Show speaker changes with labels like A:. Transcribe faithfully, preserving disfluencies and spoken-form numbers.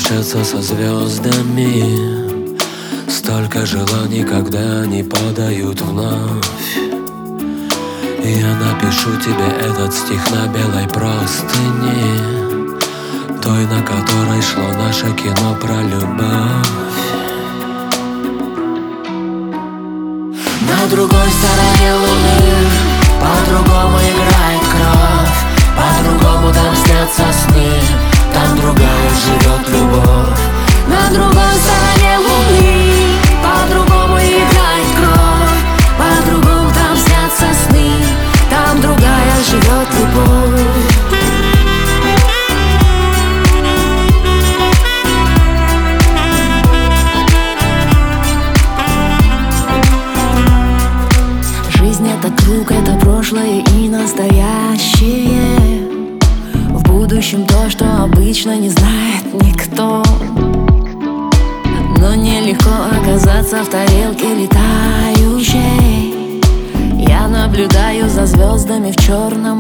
A: общаться со звездами. Столько желаний, когда они падают вновь. Я напишу тебе этот стих на белой простыни, той, на которой шло наше кино про любовь. На другой стороне луны по-другому играет кровь, по-другому там снятся сны, там другая живет любовь. На другой стороне луны по-другому играет кровь, по-другому там снятся сны, там другая живет любовь. Жизнь — это круг, это прошлое и настоящее. В будущем то, что обычно не знает никто. Но нелегко оказаться в тарелке летающей. Я наблюдаю за звездами в черном